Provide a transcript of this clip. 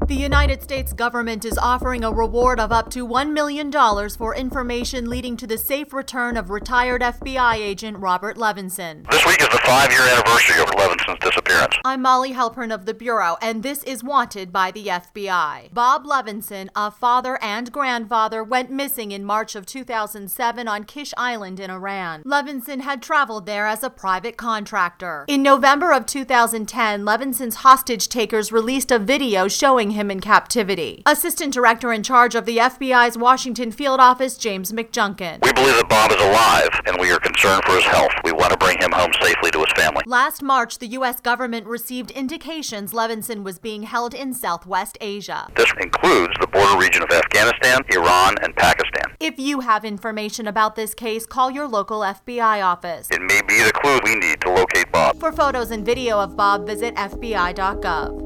The United States government is offering a reward of up to $1 million for information leading to the safe return of retired FBI agent Robert Levinson. This week is the 5-year anniversary of Levinson's disappearance. I'm Molly Halpern of the Bureau, and this is Wanted by the FBI. Bob Levinson, a father and grandfather, went missing in March of 2007 on Kish Island in Iran. Levinson had traveled there as a private contractor. In November of 2010, Levinson's hostage takers released a video showing him in captivity. Assistant Director in charge of the FBI's Washington Field Office, James McJunkin. We believe that Bob is alive, and we are concerned for his health. We want to bring him home safely to his family. Last March, the U.S. government received indications Levinson was being held in Southwest Asia. This includes the border region of Afghanistan, Iran, and Pakistan. If you have information about this case, call your local FBI office. It may be the clue we need to locate Bob. For photos and video of Bob, visit FBI.gov.